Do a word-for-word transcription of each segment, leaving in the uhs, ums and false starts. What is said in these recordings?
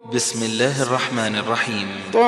بسم الله الرحمن الرحيم.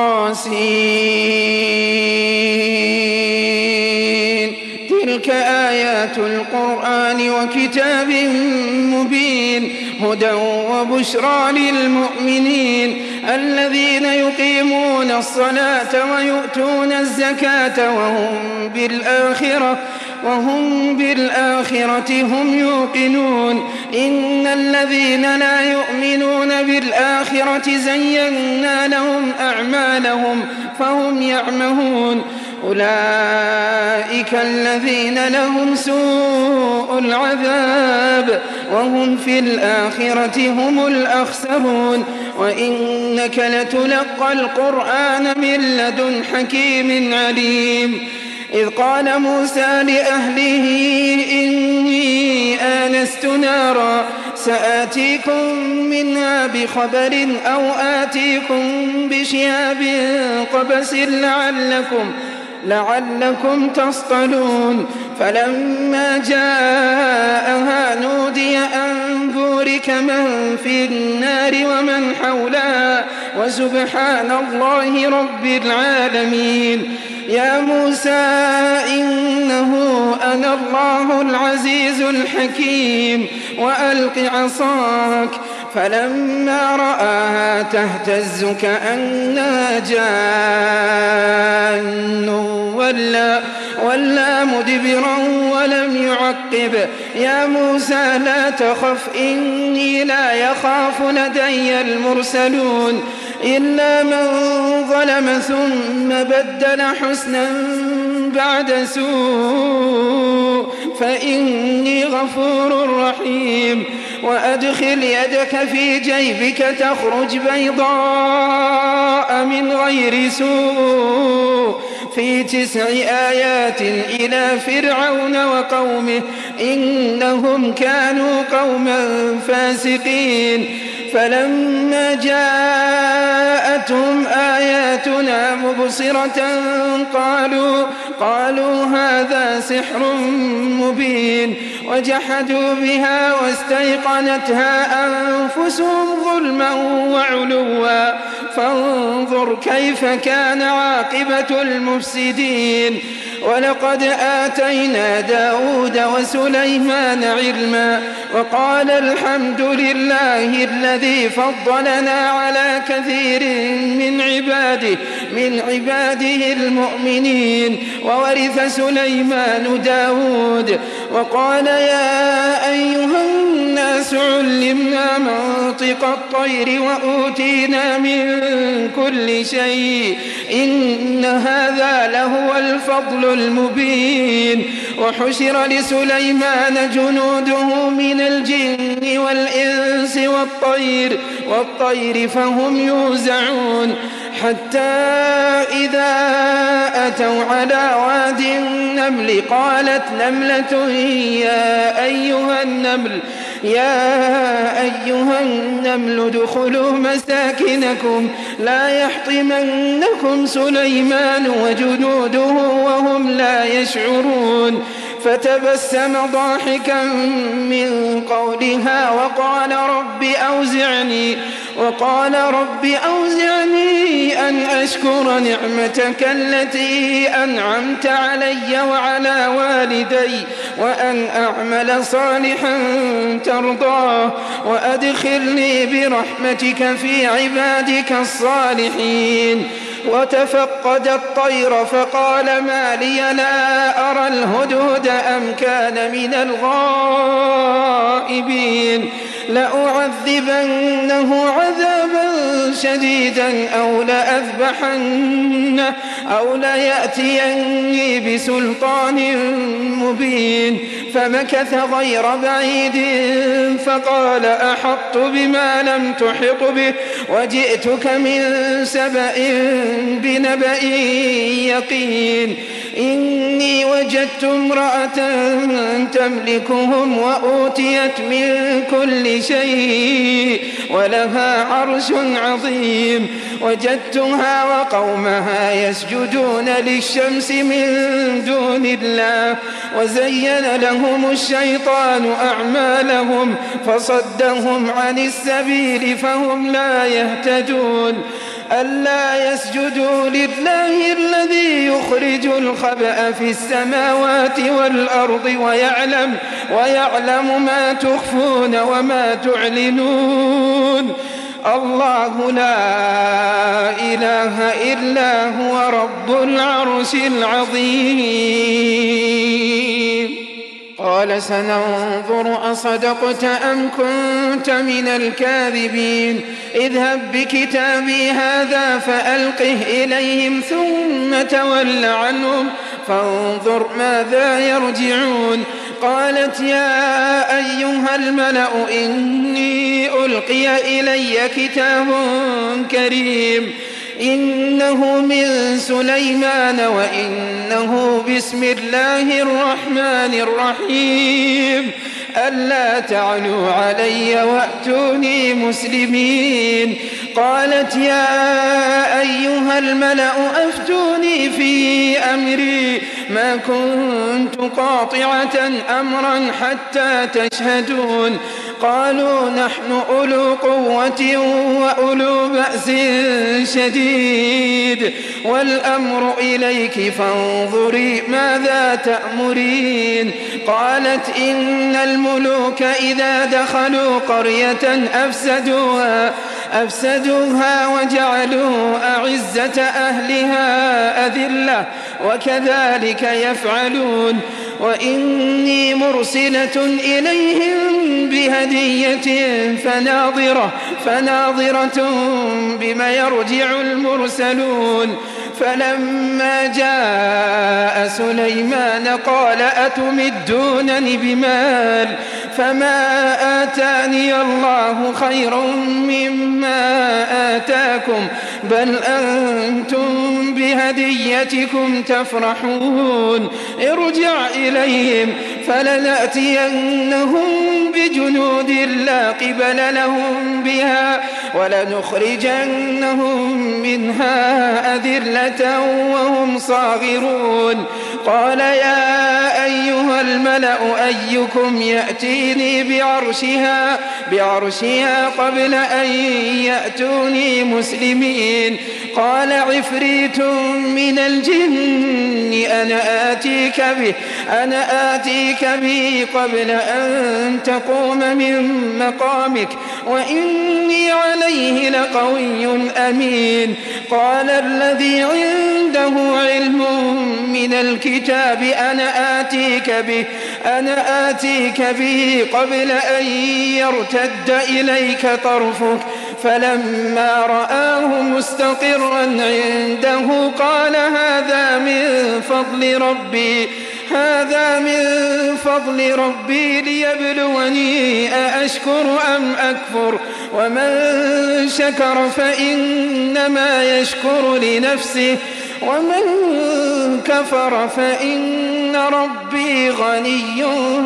طاسين. تلك آيات القرآن وكتاب مبين هدى وبشرى للمؤمنين الذين يقيمون الصلاة ويؤتون الزكاة وهم بالآخرة وهم بالآخرة هم يوقنون. إن الذين لا يؤمنون بالآخرة زينا لهم أعمالهم فهم يعمهون. أولئك الذين لهم سوء العذاب وهم في الآخرة هم الأخسرون. وإنك لتلقى القرآن من لدن حكيم عليم. إذ قال موسى لأهله إني آنست نارا سآتيكم منها بخبر أو آتيكم بشهاب قبس لعلكم لعلكم تصطلون. فلما جاءها نودي أن بورك من في النار ومن حولها وسبحان الله رب العالمين. يا موسى إنه أنا الله العزيز الحكيم وألق عصاك. فلما رآها تهتز كأنها جان ولا, ولا مدبرا ولم يعقب. يا موسى لا تخف إني لا يخاف لدي المرسلون إلا من ظلم ثم بدل حسنا بعد سوء فإني غفور رحيم. وأدخل يدك في جيبك تخرج بيضاء من غير سوء في تسع آيات إلى فرعون وقومه إنهم كانوا قوما فاسقين. فلما جاءتهم آياتنا مبصرة قالوا, قالوا هذا سحر مبين وجحدوا بها واستيقنتها أنفسهم ظلما وعلوا فانظر كيف كان عاقبة المفسدين. ولقد آتينا داود وسليمان علما وقال الحمد لله الذي فضلنا على كثير من عباده من عباده المؤمنين. وورث سليمان داود وقال يا أيها الناس علمنا منطق الطير وأوتينا من كل شيء إن هذا لهو الفضل المبين. وحشر لسليمان جنوده من الجن والإنس والطير والطير فهم يوزعون حتى إذا أتوا على واد النمل قالت نملة يا أيها النمل يا أيها النمل ادخلوا مساكنكم لا يحطمنكم سليمان وجنوده وهم لا يشعرون. فتبسم ضاحكا من قولها وقال رب أوزعني وقال رب أوزعني أن أشكر نعمتك التي أنعمت علي وعلى والدي وأن أعمل صالحا ترضاه وأدخلني برحمتك في عبادك الصالحين. وتفقد الطير فقال ما لي لا أرى الهدهد أم كان من الغائبين لأعذبنه عذابا شديدا أو لأذبحنه أو ليأتيني بسلطان مبين. فمكث غير بعيد فقال أحطت بما لم تحط به وجئتك من سبأ بنبأ يقين. إني وجدت امرأة تملكهم وأوتيت من كل شيء ولها عرش عظيم وجدتها وقومها يسجدون للشمس من دون الله وزين لهم الشيطان أعمالهم فصدهم عن السبيل فهم لا يهتدون ألا يسجدوا لله الذي يخرج الخبأ في السماوات والأرض ويعلم, ويعلم ما تخفون وما تعلنون الله لا إله إلا هو رب العرش العظيم. قال سننظر أصدقت أم كنت من الكاذبين اذهب بكتابي هذا فألقه إليهم ثم تول عنهم فانظر ماذا يرجعون. قالت يا أيها الملأ إني ألقي إلي كتاب كريم إنه من سليمان وإنه بسم الله الرحمن الرحيم ألا تعلوا علي وأتوني مسلمين. قالت يا أيها الملأ أفتوني في أمري ما كنت قاطعة أمرا حتى تشهدون. قالوا نحن أولو قوة وأولو بأس شديد والأمر إليك فانظري ماذا تأمرين. قالت إن الملوك إذا دخلوا قرية أفسدوها أفسدوها وجعلوا أعزة أهلها أذلة وكذلك يفعلون. وإني مرسلة إليهم بهدية فناظرة, فناظرة بما يرجع المرسلون. فلما جاء سليمان قال أتمدونني بمال فما آتاني الله خير مما آتاكم بل أنتم بهديتكم تفرحون. ارجع إليهم فلنأتينهم بجنود لا قبل لهم بها ولنخرجنهم منها أذلة وهم صاغرون. قال يا أيها الملأ أيكم يأتيني بعرشها, بعرشها قبل أن يأتوني مسلمين. قال عفريت من الجن أنا آتيك به, أنا آتيك به قبل أن تقوم من مقامك وإني عليه لقوي أمين. قال الذي عنده علم من الكتاب أنا آتيك به, أنا آتيك به قبل أن يرتد إليك طرفك فلما رآه مستقرا عنده قال هذا من فضل ربي, هذا من فضل ربي ليبلوني أأشكر أم أكفر ومن شكر فإنما يشكر لنفسه ومن كفر فإن ربي غني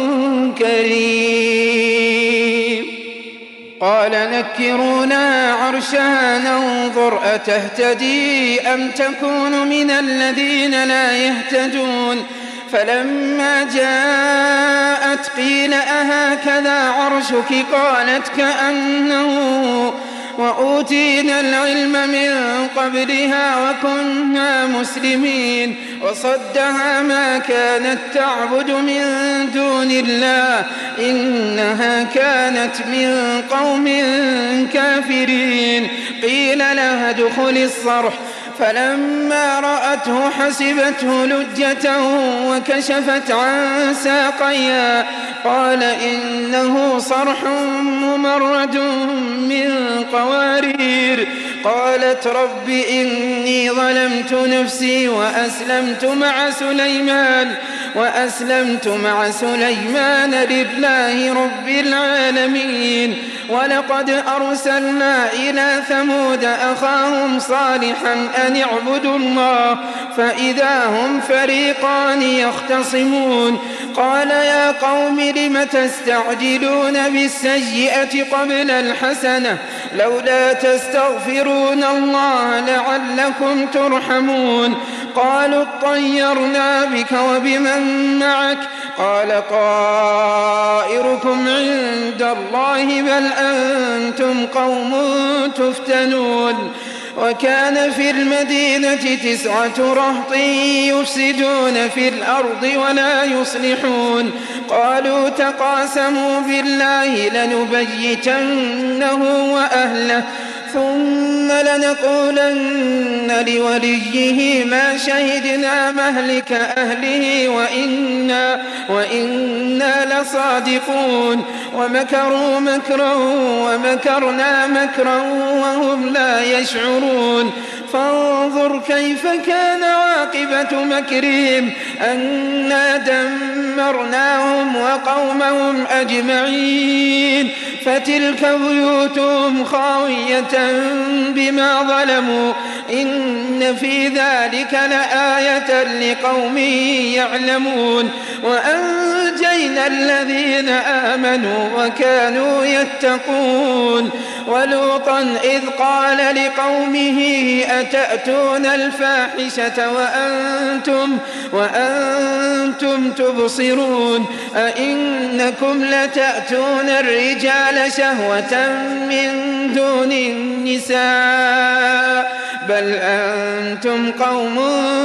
كريم. قال نكرونا عرشها ننظر أتهتدي أم تكون من الذين لا يهتدون. فلما جاءت قيل أهكذا عرشك قالت كأنه وأوتينا العلم من قبلها وكنا مسلمين. وصدها ما كانت تعبد من دون الله إنها كانت من قوم كافرين. قيل لها ادخل الصرح فلما رأته حسبته لجة وكشفت عن ساقيها قال إنه صرح ممرد من قوارير. قالت رب إني ظلمت نفسي وأسلمت مع سليمان وأسلمت مع سليمان لله رب العالمين. ولقد أرسلنا إلى ثمود أخاهم صالحا أن اعبدوا الله فإذا هم فريقان يختصمون قال يا قوم لم تستعجلون بالسيئة قبل الحسنة لولا تستغفرون الله لعلكم ترحمون قالوا اطيرنا بك وبمن معك قال طائركم عند الله بل أنتم قوم تفتنون وكان في المدينة تسعة رهط يفسدون في الأرض ولا يصلحون قالوا تقاسموا بالله لنبيتنه وأهله ثم لنقولن لوليه ما شهدنا مهلك أهله وإنا, وإنا لصادقون ومكروا مكرا ومكرنا مكرا وهم لا يشعرون فانظر كيف كان عاقبة مكرهم أنا دمرناهم وقومهم أجمعين فتلك بيوتهم خاوية بما ظلموا إن في ذلك لآية لقوم يعلمون وأنجينا الذين آمنوا وكانوا يتقون ولوطا إذ قال لقومه أتأتون الفاحشة وأنتم, وأنتم تبصرون أئنكم لتأتون الرجال شهوة من دون النساء بل أنتم قوم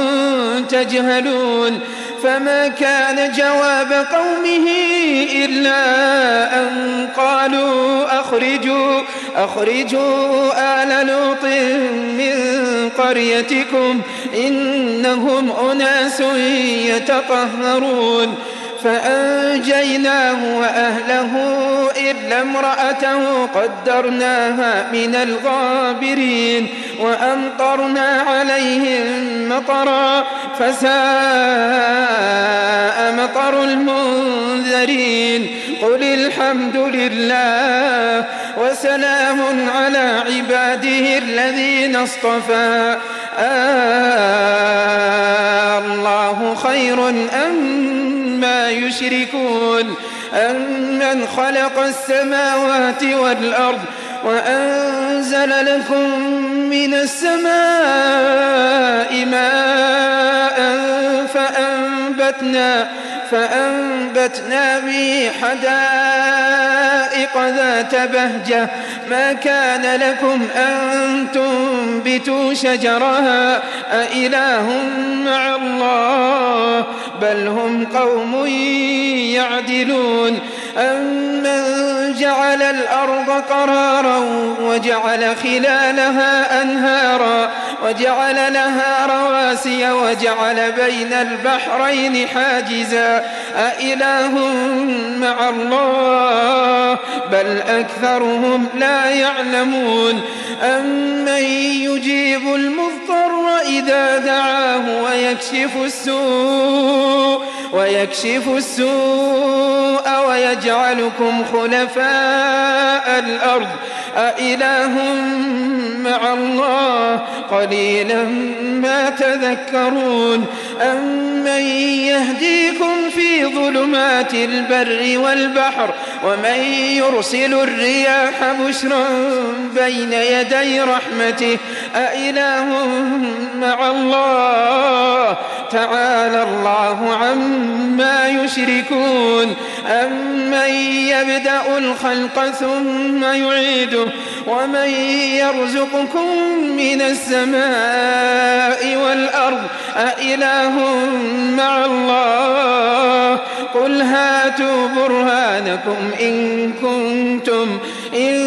تجهلون فما كان جواب قومه إلا أن قالوا أخرجوا, أخرجوا آل لوط من قريتكم إنهم أناس يتطهرون فأنجيناه وأهله إلا امرأته قدرناها من الغابرين وأمطرنا عليهم مطرا فساء مطر المنذرين قل الحمد لله وسلام على عباده الذين اصطفى آه الله خير أم ما يشركون أمن خلق السماوات والأرض وأنزل لكم من السماء ماء فأنبتنا, فأنبتنا به حدائق ذات بهجة ما كان لكم أن تنبتوا شجرها أإله مع الله بل هم قوم يعدلون أمن جعل الأرض قرارا وجعل خلالها أنهارا وجعل لها رواسي وجعل بين البحرين حاجزا أإله مع الله بل أكثرهم لا يعلمون أمن يجيب المضطر إذا دعاه ويكشف السوء ويكشف السوء ويجعلكم خلفاء الأرض أإله مع الله قليلا ما تذكرون أمن يهديكم في ظلمات البر والبحر ومن يرسل الرياح بشرا بين يدي رحمته أإله مع الله تعالى الله عما يشركون أمن يبدأ الخلق ثم يعيده ومن يرزقكم من السماء والأرض أإله مع الله قل هاتوا برهانكم إن كنتم, إن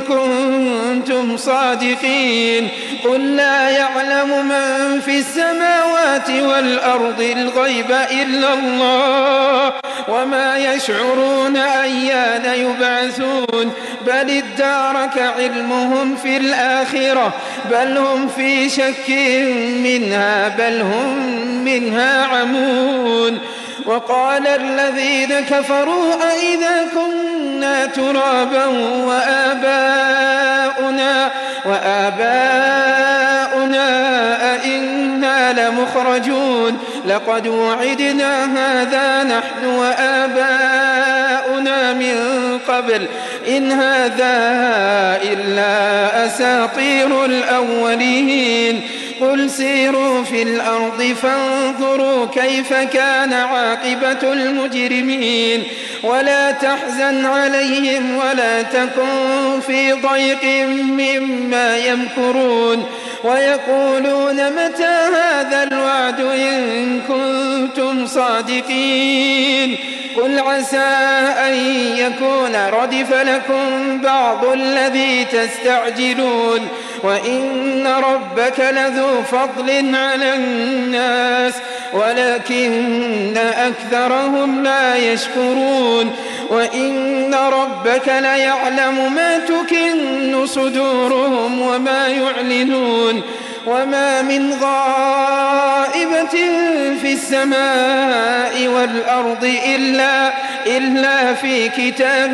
كنتم صادقين قل لا يعلم من في السماوات والأرض الغيب إلا الله وما يشعرون أيان يبعثون بل ادارك علمهم في الآخرة بل هم في شك منها بل هم منها عمون وقال الذين كفروا أئذا كنا كنا ترابا وآباؤنا وآباؤنا أئنا لمخرجون لقد وعدنا هذا نحن وآباؤنا من قبل إن هذا إلا أساطير الأولين قل سيروا في الأرض فانظروا كيف كان عاقبة المجرمين ولا تحزن عليهم ولا تكن في ضيق مما يمكرون ويقولون متى هذا الوعد إن كنتم صادقين قل عسى أن يكون ردف لكم بعض الذي تستعجلون وإن ربك لذو فضل على الناس ولكن أكثرهم لا يشكرون وإن ربك ليعلم ما تكن صدورهم وما يعلنون وما من غائبة في السماء والأرض إلا, إلا في كتاب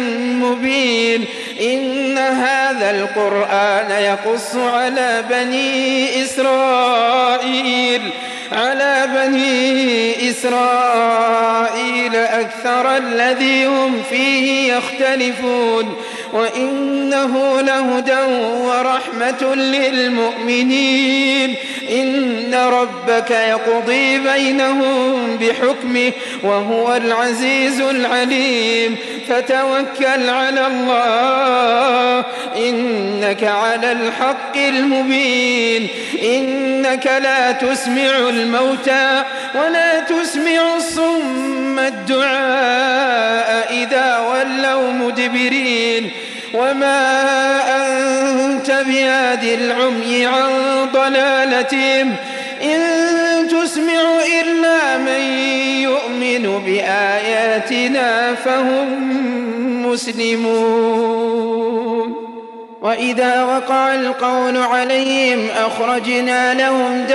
مبين إن هذا القرآن يقص على بني إسرائيل على بني إسرائيل أكثر الذي هم فيه يختلفون وإنه لهدى ورحمة للمؤمنين إن ربك يقضي بينهم بحكمه وهو العزيز العليم فتوكل على الله إنك على الحق المبين إنك لا تسمع الموتى ولا تسمع الصم الدعاء إذا ولوا مدبرين وما أنت بهاد العمي عن ضلالتهم إن تسمع إلا من يؤمن بآياتنا فهم مسلمون وإذا وقع القول عليهم أخرجنا لهم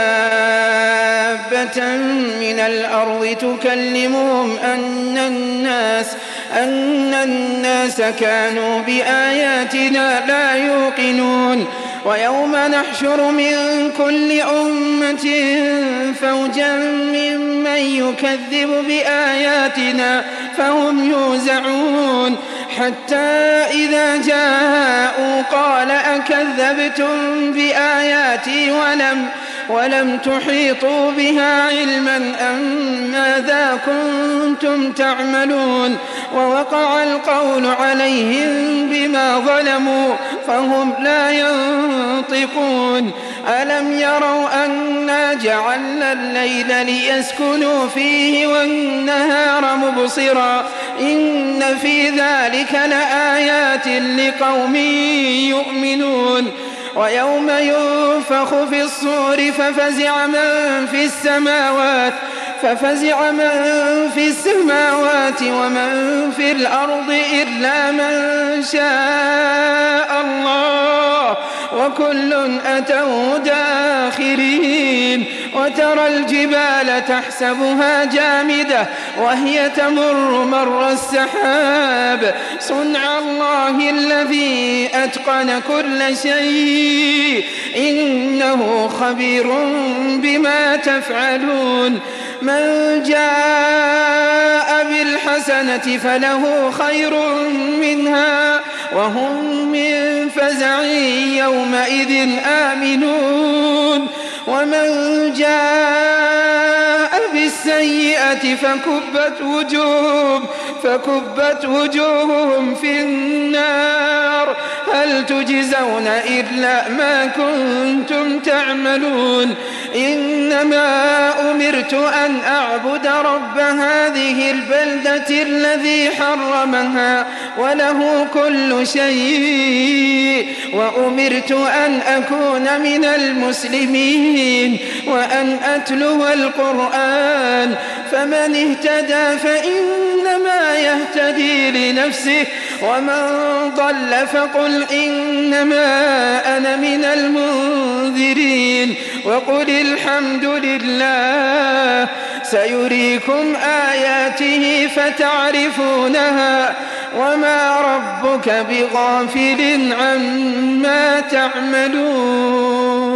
دابة من الأرض تكلمهم أن الناس أن الناس كانوا بآياتنا لا يوقنون ويوم نحشر من كل أمة فوجا ممن يكذب بآياتنا فهم يوزعون حتى إذا جاءوا قال أكذبتم بآياتي ولم ولم تحيطوا بها علما أم ماذا كنتم تعملون ووقع القول عليهم بما ظلموا فهم لا ينطقون ألم يروا أنا جعلنا الليل ليسكنوا فيه والنهار مبصرا إن في ذلك لآيات لقوم يؤمنون ويوم ينفخ في الصور ففزع من في السماوات ففزع من في السماوات ومن في الأرض إلا من شاء الله وكل أتوا داخرين وترى الجبال تحسبها جامدة وهي تمر مر السحاب صنع الله الذي أتقن كل شيء إنه خبير بما تفعلون من جاء بالحسنة فله خير منها وهم من فزع يومئذ آمنون ومن جاء بالسيئة فكبت وجوههم فكبت وجوههم في النار هل تجزون إلا ما كنتم تعملون إنما أمرت أن أعبد رب هذه البلدة الذي حرمها وله كل شيء وأمرت أن أكون من المسلمين وأن أتلو القرآن فمن اهتدى فإنما يهتدي لنفسه ومن ضل فقل إنما أنا من المنذرين وقل الحمد لله سيريكم آياته فتعرفونها وما ربك بغافل عما تعملون